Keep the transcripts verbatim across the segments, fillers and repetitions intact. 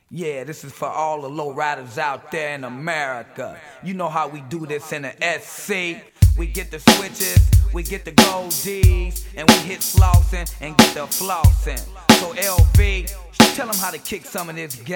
Yeah, this is for all the low riders out there in America. You know how we do this in the S C. We get the switches, we get the gold D's, and we hit slossin' and get the flossin'. So L B, tell them how to kick some of this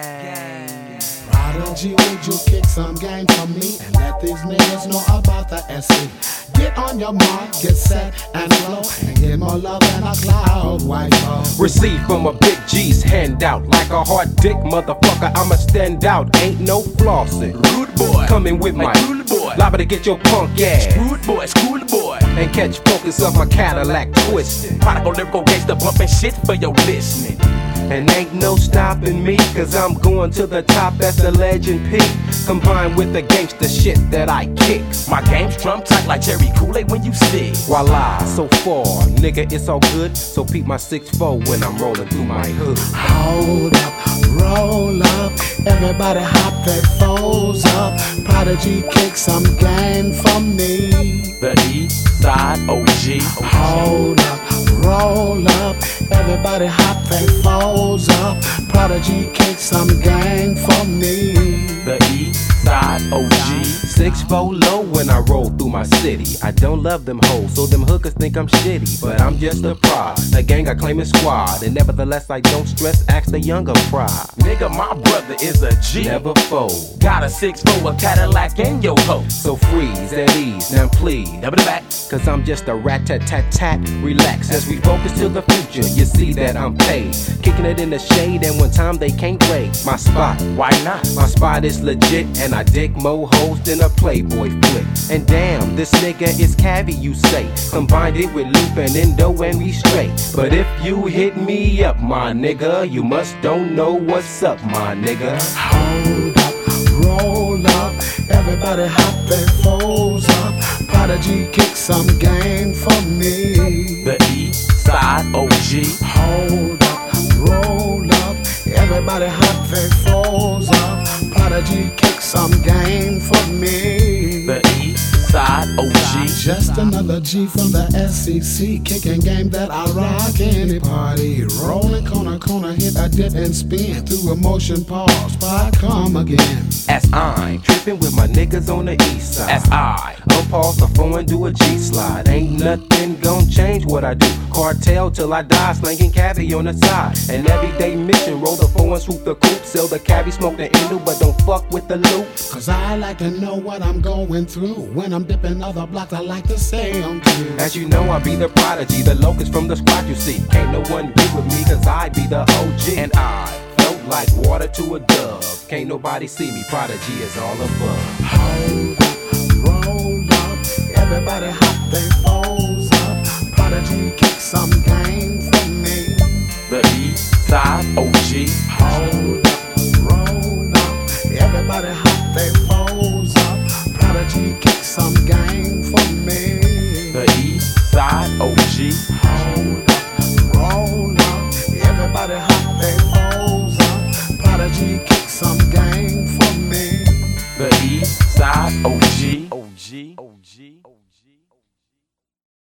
gang. Prodigy, would you kick some game for me and let these niggas know about the S C? Get on your mark, get set and flow, and get more love than a cloud, white ball. Receive from a big G's handout. Like a hard dick motherfucker, I'ma stand out. Ain't no flossing. Rude boy, coming with my rude boy, liable to get your punk ass. Rude boy, school boy, and catch focus of my Cadillac twisting. Prodigal lyrical gangster bumping shit for your listening. And ain't no stopping me, cause I'm going to the top, that's the legend peak. Combined with the gangster shit that I kick. My game's drum tight like cherry Kool-Aid when you sick. Voila, so far, nigga, it's all good. So peep my six four when I'm rolling through my hood. Hold up, roll up, everybody hop their foes up. Prodigy, kick some game for me. The East Side O G. Hold up, roll up, everybody hop their foes up. Prodigy, kick some game for me. The East Side O G. Six four low when I roll through my city. I don't love them hoes, so them hookers think I'm shitty. But I'm just a prod, the gang I claim is squad. And nevertheless I don't stress, ask the younger pride. Nigga, my brother is a G. Never fold. Got a six four, a Cadillac, and yo ho. So freeze at ease, now please. Never the back. Cause I'm just a rat-tat-tat-tat. Relax as we focus to the future. You see that I'm paid. Kicking it in the shade, and one time they can't wait. My spot, why not? My spot is legit, and I dig more hoes than a Playboy flick. And damn, this nigga is Cavi, you say. Combined it with Loop and Indo, and we straight. But if you hit me up, my nigga, you must don't know what's up, my nigga. Hold up, roll up, everybody hop their foes up. Prodigy, kick some game for me. The East Side O G. Hold up, roll up, everybody hop their foes up. Prodigy, kick some game for me. The East Side O G. Just another G from the S E C, kicking game that I rock any party. Rolling corner, corner, hit a dip and spin through emotion, pause, I come again. As I'm tripping with my niggas on the east side. As I unpause the phone and do a G slide. Ain't nothing gon' change what I do. Cartel till I die, slanging cavi on the side. An everyday mission, roll the phone and swoop the coupe. Sell the cavi, smoke the endo, but don't fuck with the loop. Cause I like to know what I'm going through. When I'm dipping other blocks, I like to say I'm through. As you know, I be the prodigy, the locust from the squad you see. Can't no one get with me, cause I be the O G. And I float like water to a dove. Can't nobody see me, prodigy is all above. Hold up, roll up, everybody hop they phone.